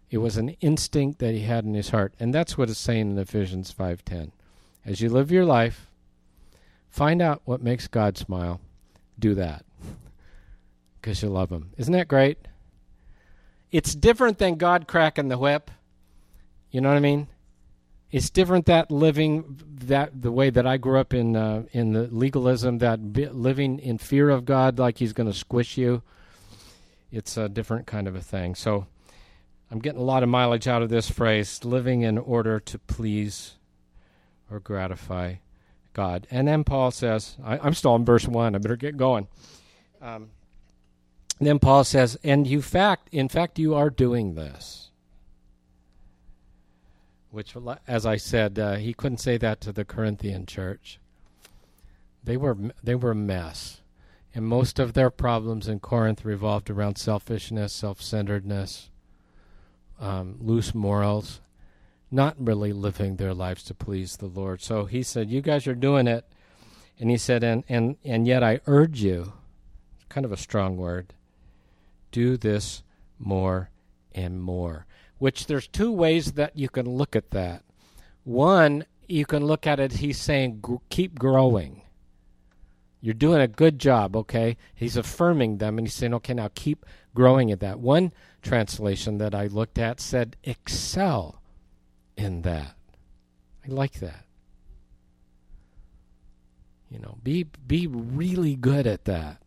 It was an instinct that he had in his heart. And that's what it's saying in Ephesians 5:10. As you live your life, find out what makes God smile. Do that. Because you love him. Isn't that great? It's different than God cracking the whip. You know what I mean? It's different that living that the way that I grew up in the legalism, living in fear of God like he's going to squish you. It's a different kind of a thing. So I'm getting a lot of mileage out of this phrase, living in order to please or gratify God. And then Paul says, I'm still in verse 1. I better get going. Then Paul says, and in fact, you are doing this. Which, as I said, he couldn't say that to the Corinthian church. They were a mess. And most of their problems in Corinth revolved around selfishness, self-centeredness, loose morals, not really living their lives to please the Lord. So he said, you guys are doing it. And he said, and yet I urge you, kind of a strong word, do this more and more. Which there's two ways that you can look at that. One, you can look at it, he's saying, keep growing. You're doing a good job, okay? He's affirming them, and he's saying, okay, now keep growing at that. One translation that I looked at said, excel in that. I like that. You know, be really good at that.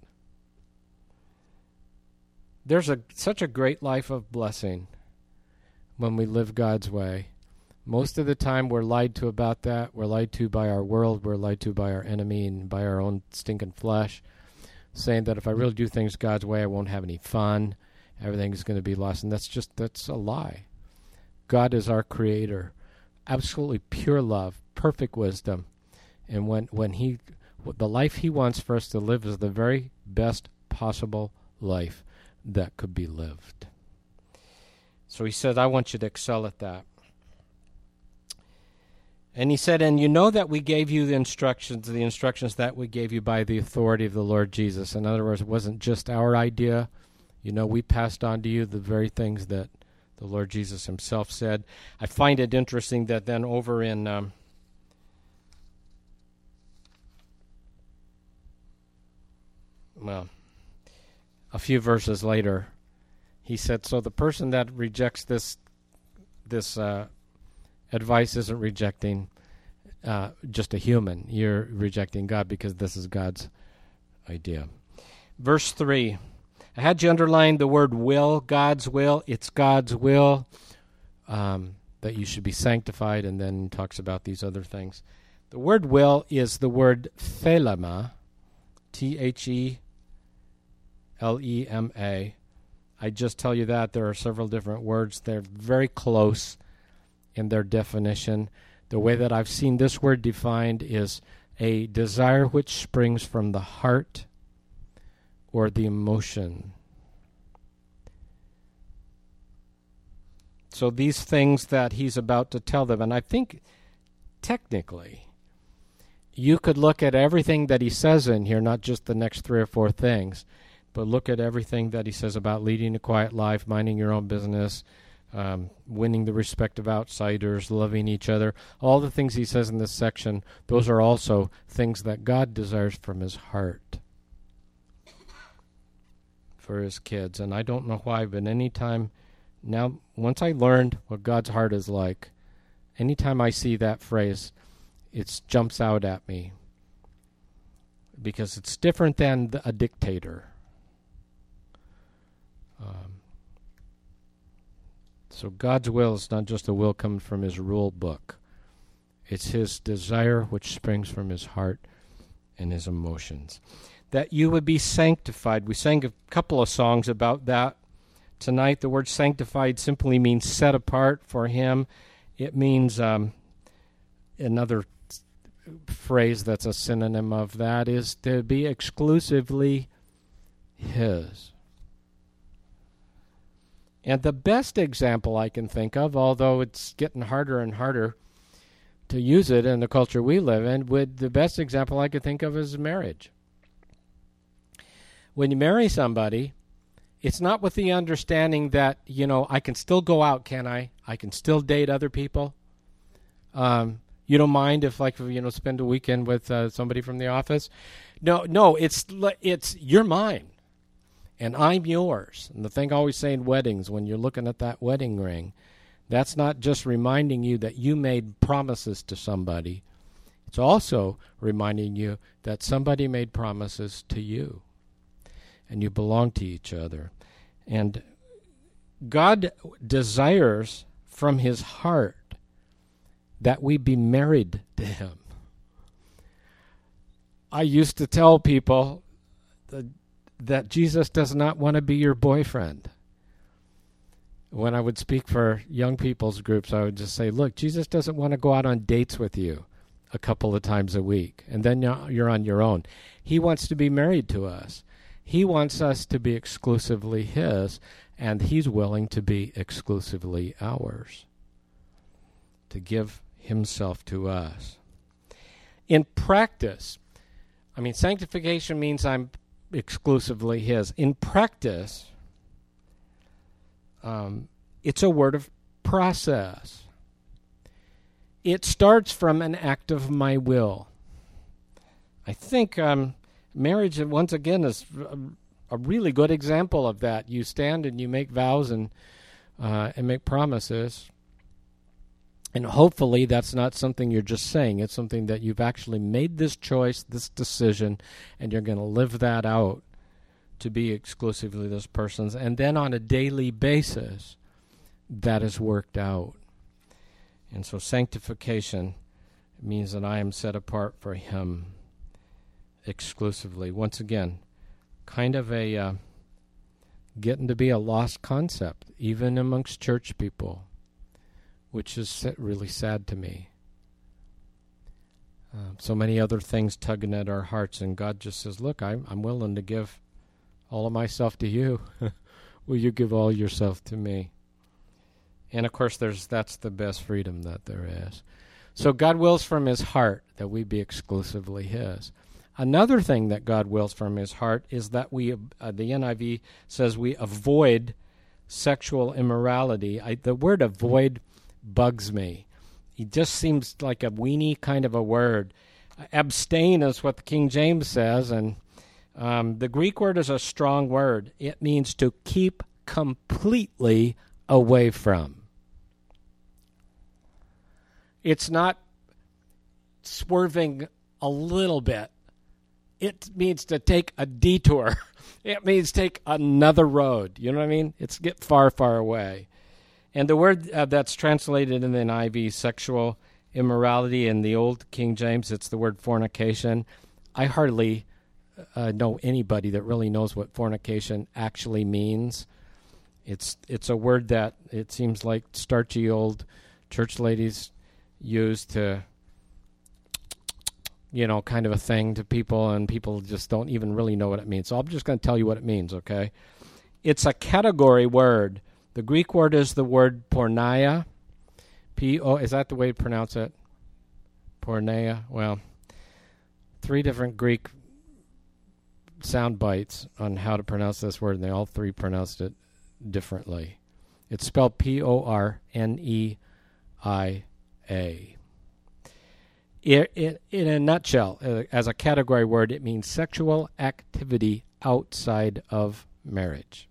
There's such a great life of blessing when we live God's way. Most of the time we're lied to about that. We're lied to by our world. We're lied to by our enemy and by our own stinking flesh, saying that if I really do things God's way, I won't have any fun. Everything is going to be lost. And that's a lie. God is our creator. Absolutely pure love, perfect wisdom. And when the life he wants for us to live is the very best possible life that could be lived. So he said, I want you to excel at that. And he said, and you know that we gave you the instructions that we gave you by the authority of the Lord Jesus. In other words, it wasn't just our idea. You know, we passed on to you the very things that the Lord Jesus himself said. I find it interesting that then over in a few verses later, he said, so the person that rejects this advice isn't rejecting just a human. You're rejecting God because this is God's idea. Verse 3. I had you underline the word will, God's will. It's God's will that you should be sanctified, and then talks about these other things. The word will is the word thelema, T-H-E-L-E-M-A. I just tell you that there are several different words. They're very close in their definition. The way that I've seen this word defined is a desire which springs from the heart or the emotion. So these things that he's about to tell them, and I think technically you could look at everything that he says in here, not just the next 3 or 4 things, but look at everything that he says about leading a quiet life, minding your own business, winning the respect of outsiders, loving each other. All the things he says in this section, those are also things that God desires from his heart for his kids. And I don't know why, but now, once I learned what God's heart is like, anytime I see that phrase, it jumps out at me because it's different than a dictator. So God's will is not just a will coming from his rule book. It's his desire which springs from his heart and his emotions. That you would be sanctified. We sang a couple of songs about that tonight. The word sanctified simply means set apart for him. It means another phrase that's a synonym of that is to be exclusively his. And the best example I can think of, although it's getting harder and harder to use it in the culture we live in, the best example I could think of is marriage. When you marry somebody, It's not with the understanding that, I can still go out, can I? I can still date other people. You don't mind if, spend a weekend with somebody from the office? No, it's you're mine, and I'm yours. And the thing I always say in weddings, when you're looking at that wedding ring, that's not just reminding you that you made promises to somebody. It's also reminding you that somebody made promises to you, and you belong to each other. And God desires from his heart that we be married to him. I used to tell people that Jesus does not want to be your boyfriend. When I would speak for young people's groups, I would just say, look, Jesus doesn't want to go out on dates with you a couple of times a week, and then you're on your own. He wants to be married to us. He wants us to be exclusively his, and he's willing to be exclusively ours, to give himself to us. In practice, sanctification means I'm exclusively his. In practice, it's a word of process. It starts from an act of my will. I think marriage, once again, is a really good example of that. You stand and you make vows and make promises. And hopefully that's not something you're just saying. It's something that you've actually made this choice, this decision, and you're going to live that out to be exclusively this person's. And then on a daily basis, that is worked out. And so sanctification means that I am set apart for him exclusively. Once again, kind of a getting to be a lost concept, even amongst church people, which is really sad to me. So many other things tugging at our hearts, and God just says, look, I'm willing to give all of myself to you. Will you give all yourself to me? And of course, that's the best freedom that there is. So God wills from his heart that we be exclusively his. Another thing that God wills from his heart is that we, the NIV says, we avoid sexual immorality. The word avoid bugs me. It just seems like a weenie kind of a word. Abstain is what the King James says, and the Greek word is a strong word. It means to keep completely away from. It's not swerving a little bit. It means to take a detour. It means take another road. You know what I mean? It's get far, far away. And the word that's translated in the NIV, sexual immorality, in the Old King James, it's the word fornication. I hardly know anybody that really knows what fornication actually means. It's a word that it seems like starchy old church ladies use to, kind of a thing to people, and people just don't even really know what it means. So I'm just going to tell you what it means, okay? It's a category word. The Greek word is the word porneia. Is that the way to pronounce it? Porneia. Well, 3 different Greek sound bites on how to pronounce this word, and they all 3 pronounced it differently. It's spelled Porneia. In a nutshell, as a category word, it means sexual activity outside of marriage.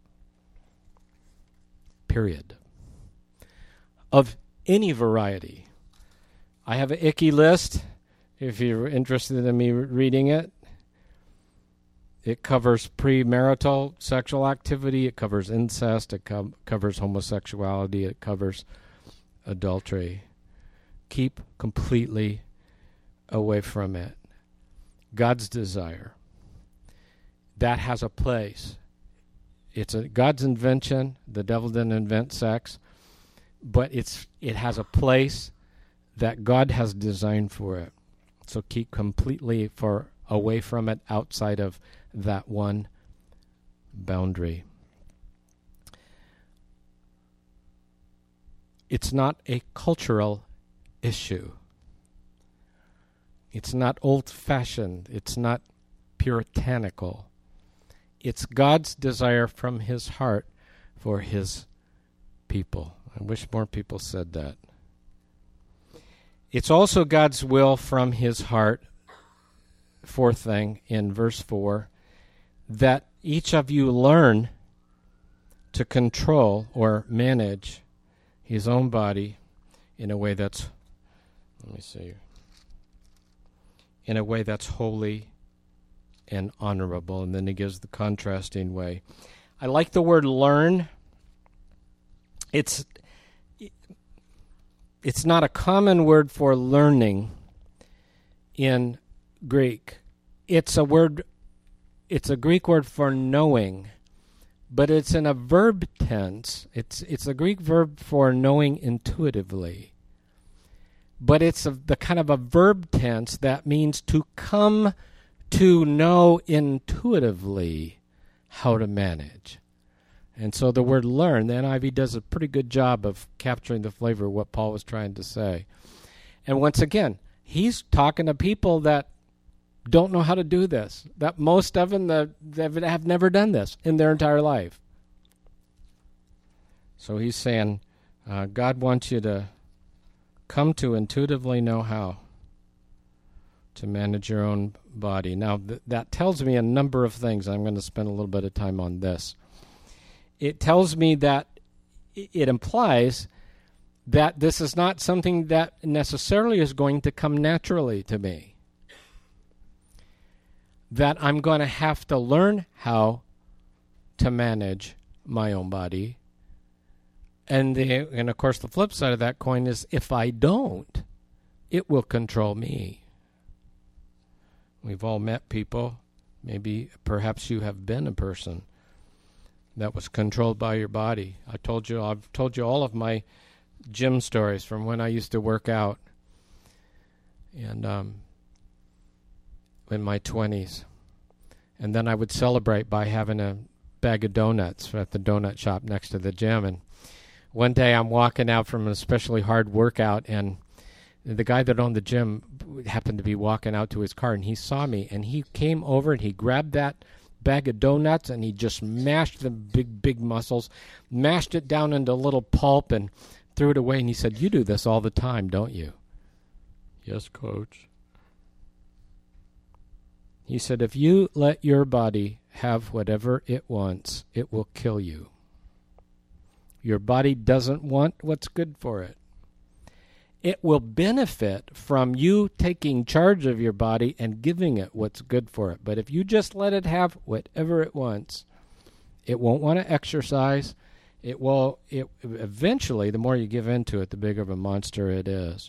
Period. Of any variety. I have an icky list, if you're interested in me reading it. It covers premarital sexual activity, it covers incest, it covers homosexuality, it covers adultery. Keep completely away from it. God's desire. That has a place. It's God's invention. The devil didn't invent sex, but it has a place that God has designed for it. So keep completely away from it, outside of that one boundary. It's not a cultural issue. It's not old-fashioned. It's not puritanical. It's God's desire from his heart for his people. I wish more people said that. It's also God's will from his heart, fourth thing in verse 4, that each of you learn to control or manage his own body in a way that's, in a way that's holy and honorable. And then he gives the contrasting way. I like the word learn. It's not a common word for learning in Greek. It's a Greek word for knowing, but it's in a verb tense. It's a Greek verb for knowing intuitively. But it's the kind of a verb tense that means to come to know intuitively how to manage. And so the word learn, the NIV does a pretty good job of capturing the flavor of what Paul was trying to say. And once again, he's talking to people that don't know how to do this, that most of them have never done this in their entire life. So he's saying, God wants you to come to intuitively know how to manage your own body. Now, that tells me a number of things. I'm going to spend a little bit of time on this. It tells me that it implies that this is not something that necessarily is going to come naturally to me. That I'm going to have to learn how to manage my own body. And of course, the flip side of that coin is if I don't, it will control me. We've all met people, perhaps you have been a person that was controlled by your body. I've told you all of my gym stories from when I used to work out and in my 20s. And then I would celebrate by having a bag of donuts at the donut shop next to the gym. And one day I'm walking out from an especially hard workout, and the guy that owned the gym happened to be walking out to his car, and he saw me, and he came over and he grabbed that bag of donuts and he just mashed the big muscles, mashed it down into a little pulp and threw it away, and he said, "You do this all the time, don't you?" "Yes, Coach." He said, "If you let your body have whatever it wants, it will kill you. Your body doesn't want what's good for it. It will benefit from you taking charge of your body and giving it what's good for it. But if you just let it have whatever it wants, it won't want to exercise. It eventually, the more you give into it, the bigger of a monster it is."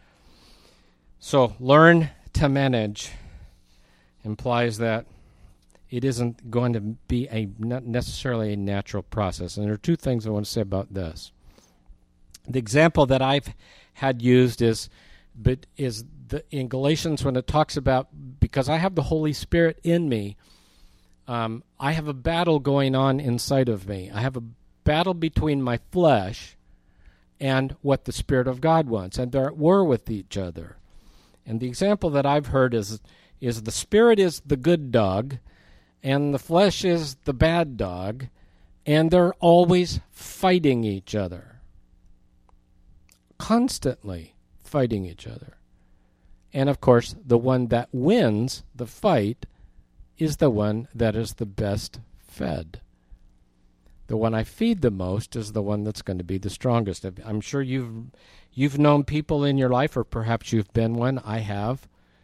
So learn to manage implies that it isn't going to be not necessarily a natural process. And there are two things I want to say about this. The example that I've had used is in Galatians when it talks about, because I have the Holy Spirit in me, I have a battle going on inside of me. I have a battle between my flesh and what the Spirit of God wants, and they're at war with each other. And the example that I've heard is the Spirit is the good dog, and the flesh is the bad dog, and they're always fighting each other. Constantly fighting each other. And of course, the one that wins the fight is the one that is the best fed. The one I feed the most is the one that's going to be the strongest. I'm sure you've known people in your life, or perhaps you've been one, I have,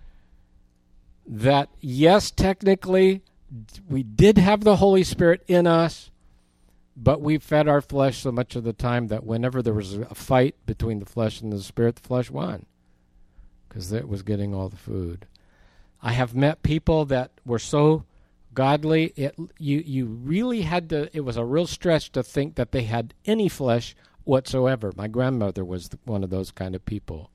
that yes, technically, we did have the Holy Spirit in us, but we fed our flesh so much of the time that whenever there was a fight between the flesh and the Spirit, the flesh won because it was getting all the food. I have met people that were so godly, you really had to, it was a real stretch to think that they had any flesh whatsoever. My grandmother was one of those kind of people.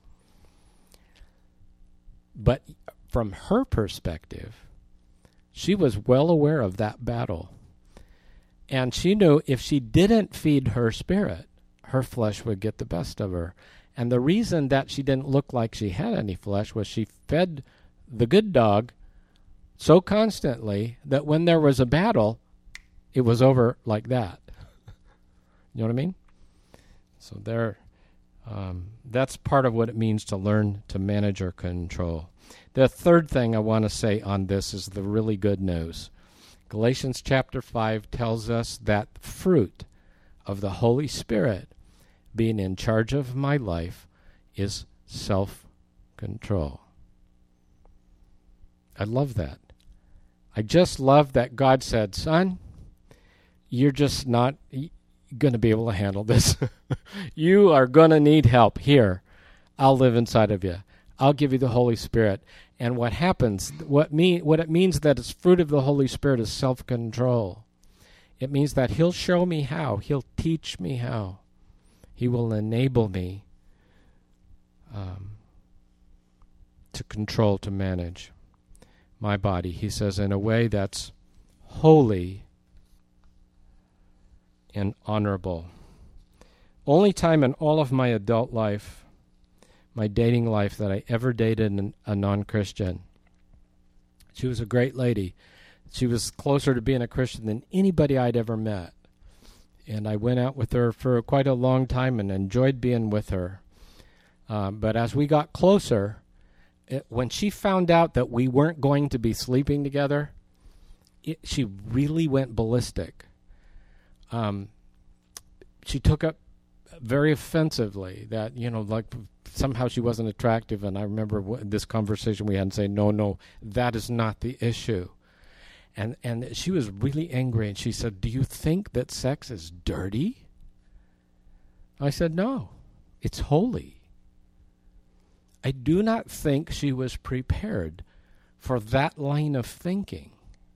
But from her perspective, she was well aware of that battle. And she knew if she didn't feed her spirit, her flesh would get the best of her. And the reason that she didn't look like she had any flesh was she fed the good dog so constantly that when there was a battle, it was over like that. You know what I mean? So that's part of what it means to learn to manage or control. The third thing I want to say on this is the really good news. Galatians chapter 5 tells us that fruit of the Holy Spirit being in charge of my life is self-control. I love that. I just love that God said, son, you're just not going to be able to handle this. You are going to need help. Here, I'll live inside of you. I'll give you the Holy Spirit. And what happens, what it means that it's fruit of the Holy Spirit is self-control. It means that he'll show me how. He'll teach me how. He will enable me to control, to manage my body. He says in a way that's holy and honorable. Only time in all of my adult life, my dating life, that I ever dated a non-Christian. She was a great lady. She was closer to being a Christian than anybody I'd ever met. And I went out with her for quite a long time and enjoyed being with her. But as we got closer, when she found out that we weren't going to be sleeping together, she really went ballistic. She took up very offensively that, like somehow she wasn't attractive. And I remember this conversation we had and say, no, that is not the issue. And she was really angry, and she said, do you think that sex is dirty? I said, no, it's holy. I do not think she was prepared for that line of thinking.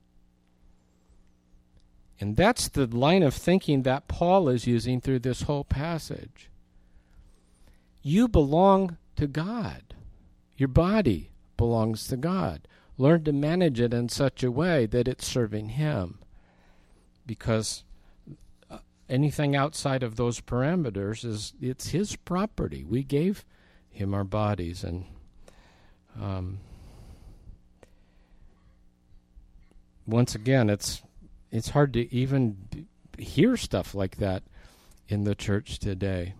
And that's the line of thinking that Paul is using through this whole passage. You belong to God. Your body belongs to God. Learn to manage it in such a way that it's serving Him. Because anything outside of those parameters it's His property. We gave Him our bodies, and once again, it's hard to even hear stuff like that in the church today.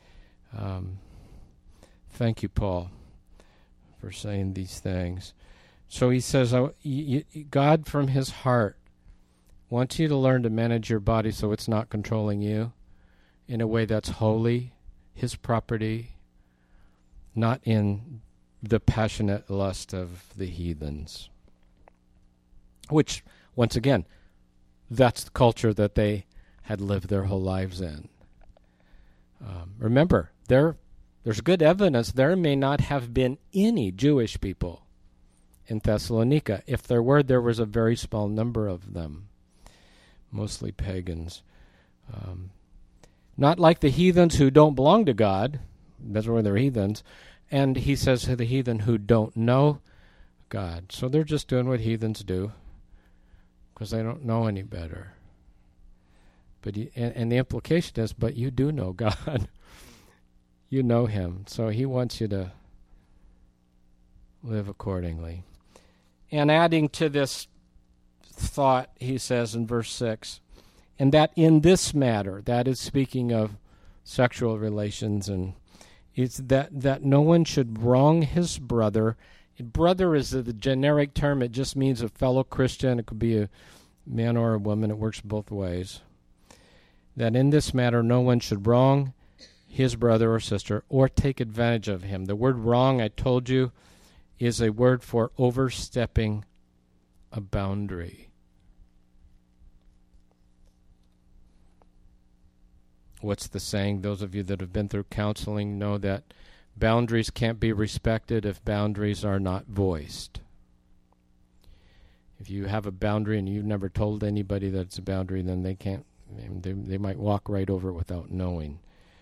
Thank you, Paul, for saying these things. So he says, God from His heart wants you to learn to manage your body so it's not controlling you in a way that's holy, His property, not in the passionate lust of the heathens. Which, once again, that's the culture that they had lived their whole lives in. Remember, there's good evidence there may not have been any Jewish people in Thessalonica. If there were, there was a very small number of them, mostly pagans. Not like the heathens who don't belong to God. That's why they're heathens. And he says to the heathen who don't know God. So they're just doing what heathens do because they don't know any better. But and the implication is, but you do know God. You know Him. So He wants you to live accordingly. And adding to this thought, he says in verse 6, and that in this matter, that is speaking of sexual relations, and it's that no one should wrong his brother. Brother is the generic term. It just means a fellow Christian. It could be a man or a woman. It works both ways. That in this matter, no one should wrong his brother or sister or take advantage of him. The word wrong, I told you, is a word for overstepping a boundary. What's the saying? Those of you that have been through counseling know that boundaries can't be respected if boundaries are not voiced. If you have a boundary and you've never told anybody that it's a boundary, then they can't. They might walk right over it without knowing.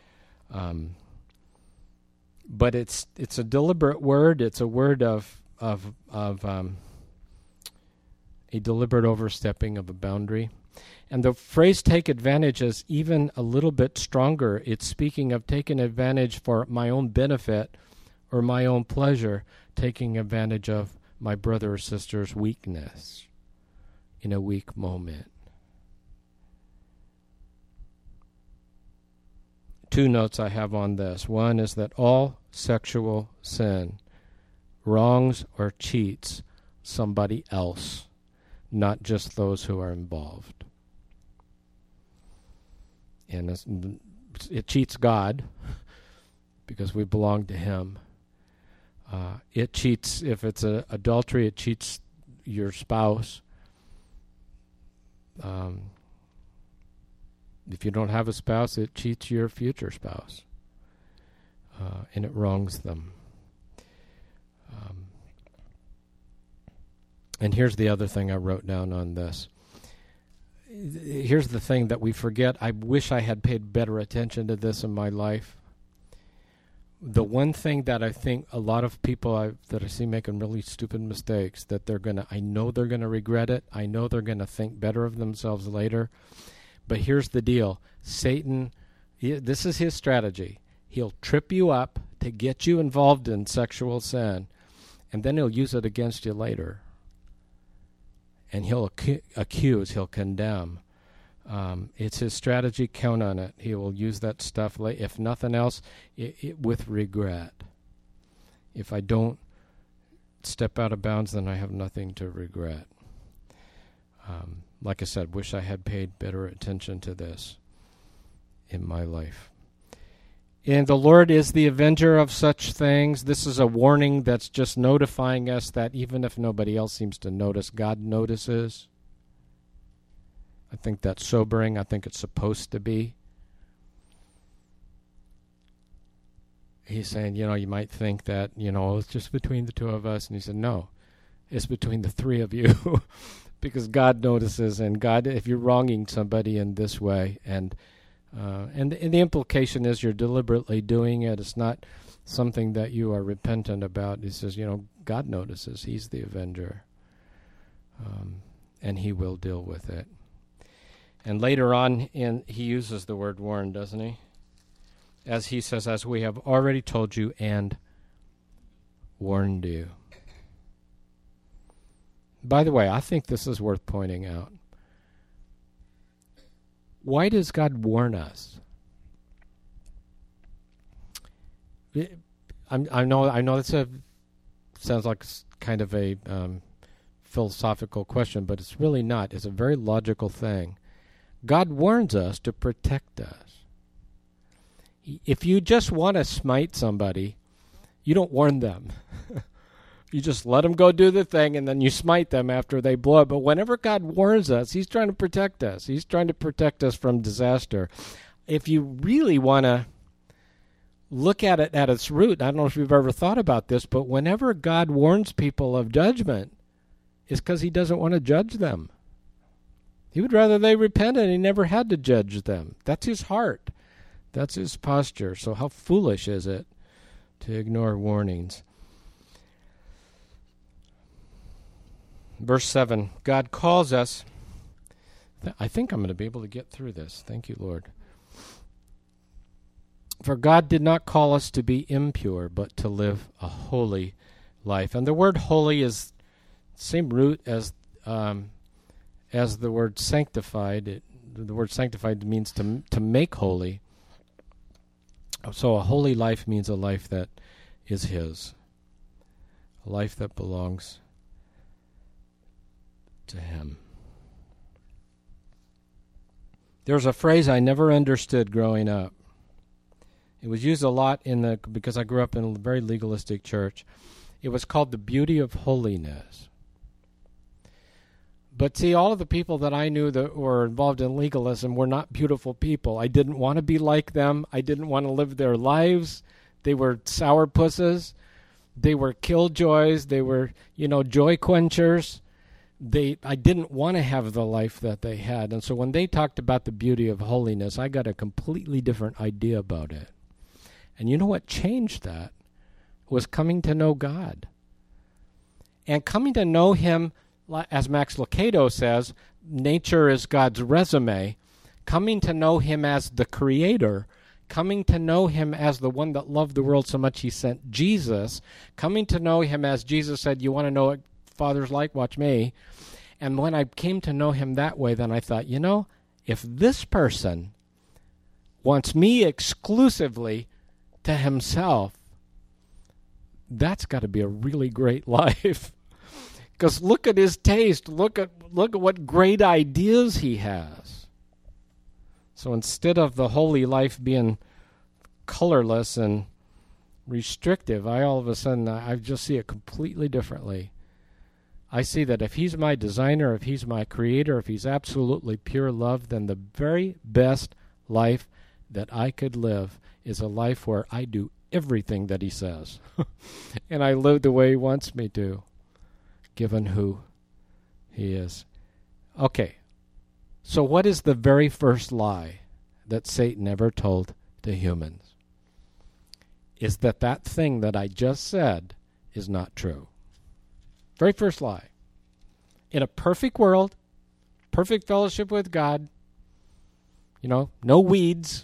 But it's a deliberate word. It's a word of a deliberate overstepping of a boundary. And the phrase take advantage is even a little bit stronger. It's speaking of taking advantage for my own benefit or my own pleasure, taking advantage of my brother or sister's weakness in a weak moment. 2 notes I have on this. One is that all sexual sin wrongs or cheats somebody else, not just those who are involved. And it cheats God because we belong to Him. It cheats, if it's adultery, it cheats your spouse. If you don't have a spouse, it cheats your future spouse. And it wrongs them. And here's the other thing I wrote down on this. Here's the thing that we forget. I wish I had paid better attention to this in my life. The one thing that I think a lot of people that I see making really stupid mistakes, that I know they're going to regret it. I know they're going to think better of themselves later. But here's the deal. Satan, this is his strategy. He'll trip you up to get you involved in sexual sin, and then he'll use it against you later. And he'll accuse, he'll condemn. It's his strategy. Count on it. He will use that stuff, if nothing else, with regret. If I don't step out of bounds, then I have nothing to regret. Like I said, wish I had paid better attention to this in my life. And the Lord is the avenger of such things. This is a warning that's just notifying us that even if nobody else seems to notice, God notices. I think that's sobering. I think it's supposed to be. He's saying, you might think that, it's just between the two of us. And he said, no, it's between the three of you. Because God notices, and God, if you're wronging somebody in this way, and the implication is you're deliberately doing it. It's not something that you are repentant about. He says, God notices. He's the avenger, and He will deal with it. And later on, he uses the word warn, doesn't he? As he says, as we have already told you and warned you. By the way, I think this is worth pointing out. Why does God warn us? I know that sounds like kind of a philosophical question, but it's really not. It's a very logical thing. God warns us to protect us. If you just want to smite somebody, you don't warn them. You just let them go do the thing, and then you smite them after they blow it. But whenever God warns us, He's trying to protect us. He's trying to protect us from disaster. If you really want to look at it at its root, I don't know if you've ever thought about this, but whenever God warns people of judgment, it's because He doesn't want to judge them. He would rather they repent, and He never had to judge them. That's His heart. That's His posture. So how foolish is it to ignore warnings? Verse 7, God calls us. I think I'm going to be able to get through this. Thank you, Lord. For God did not call us to be impure, but to live a holy life. And the word holy is the same root as the word sanctified. The word sanctified means to make holy. So a holy life means a life that is His, a life that belongs to Him. There's a phrase I never understood growing up. It was used a lot because I grew up in a very legalistic church. It was called the beauty of holiness. But see, all of the people that I knew that were involved in legalism were not beautiful people. I didn't want to be like them. I didn't want to live their lives. They were sourpusses. They were killjoys. They were, joy quenchers. I didn't want to have the life that they had. And so when they talked about the beauty of holiness, I got a completely different idea about it. And you know what changed that? Was coming to know God. And coming to know Him, as Max Lucado says, nature is God's resume. Coming to know Him as the Creator, coming to know Him as the one that loved the world so much He sent Jesus, coming to know Him as Jesus said, you want to know Father's like, watch me. And when I came to know him that way, then I thought, if this person wants me exclusively to himself, that's got to be a really great life. Because look at his taste. Look at what great ideas he has. So instead of the holy life being colorless and restrictive, all of a sudden I just see it completely differently. I see that if he's my designer, if he's my creator, if he's absolutely pure love, then the very best life that I could live is a life where I do everything that he says. And I live the way he wants me to, given who he is. Okay, so what is the very first lie that Satan ever told to humans? Is that thing that I just said is not true. Very first lie. In a perfect world, perfect fellowship with God, no weeds,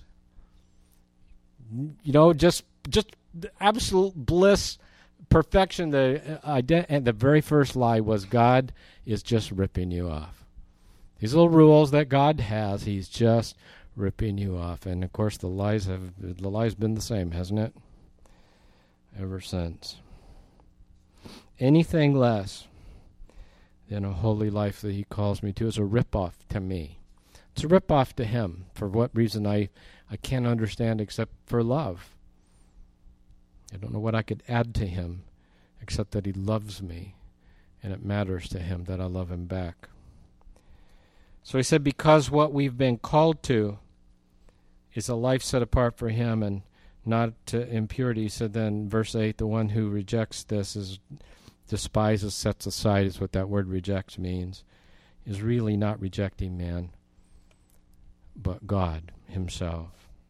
just absolute bliss, perfection. And the very first lie was God is just ripping you off. These little rules that God has, he's just ripping you off. And of course the lie's been the same, hasn't it? Ever since. Anything less than a holy life that he calls me to is a rip-off to me. It's a rip-off to him. For what reason I can't understand except for love. I don't know what I could add to him except that he loves me, and it matters to him that I love him back. So he said, because what we've been called to is a life set apart for him and not to impurity. He said then, verse 8, the one who rejects this despises, sets aside, is what that word rejects means, is really not rejecting man, but God himself.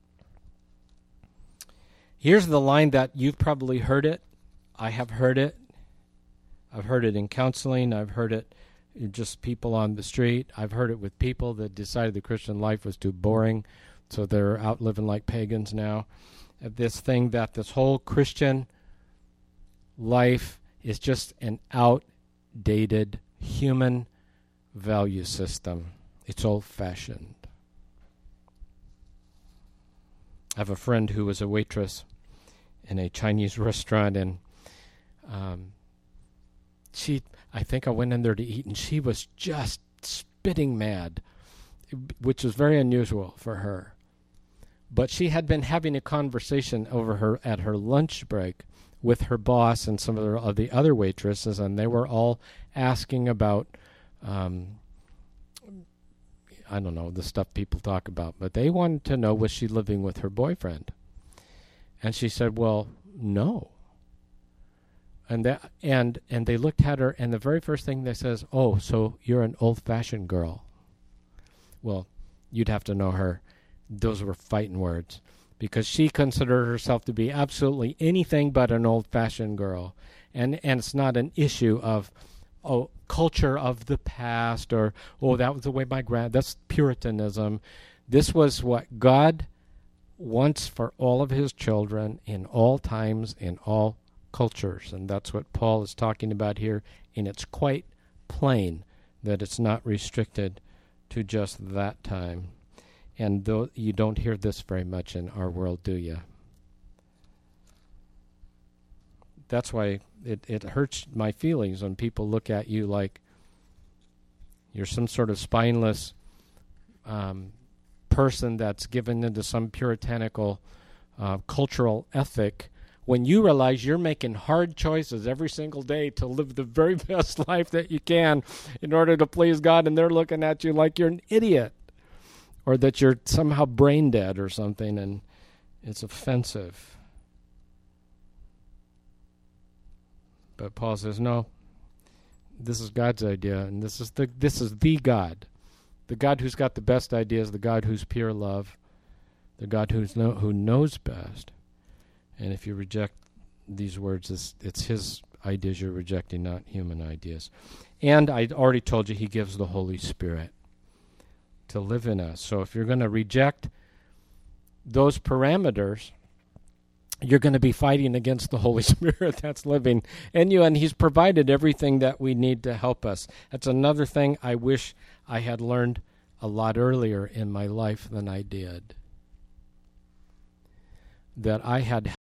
Here's the line that you've probably heard it. I have heard it. I've heard it in counseling. I've heard it in just people on the street. I've heard it with people that decided the Christian life was too boring, so they're out living like pagans now. This thing that this whole Christian life is just an outdated human value system. It's old-fashioned. I have a friend who was a waitress in a Chinese restaurant, and I think I went in there to eat, and she was just spitting mad, which was very unusual for her. But she had been having a conversation at her lunch break with her boss and some of the other waitresses, and they were all asking about, I don't know, the stuff people talk about, but they wanted to know, was she living with her boyfriend? And she said, well, no. And they looked at her, and the very first thing they says, oh, so you're an old-fashioned girl. Well, you'd have to know her. Those were fighting words, because she considered herself to be absolutely anything but an old-fashioned girl. And it's not an issue of, culture of the past, or, that was the way that's Puritanism. This was what God wants for all of his children in all times, in all cultures. And that's what Paul is talking about here, and it's quite plain that it's not restricted to just that time. And though you don't hear this very much in our world, do you? That's why it hurts my feelings when people look at you like you're some sort of spineless person that's given into some puritanical cultural ethic, when you realize you're making hard choices every single day to live the very best life that you can in order to please God, and they're looking at you like you're an idiot, or that you're somehow brain dead or something, and it's offensive. But Paul says, no, this is God's idea, and this is the God. The God who's got the best ideas, the God who's pure love, the God who knows best. And if you reject these words, it's his ideas you're rejecting, not human ideas. And I already told you he gives the Holy Spirit to live in us. So if you're going to reject those parameters, you're going to be fighting against the Holy Spirit that's living in you, and He's provided everything that we need to help us. That's another thing I wish I had learned a lot earlier in my life than I did. That I had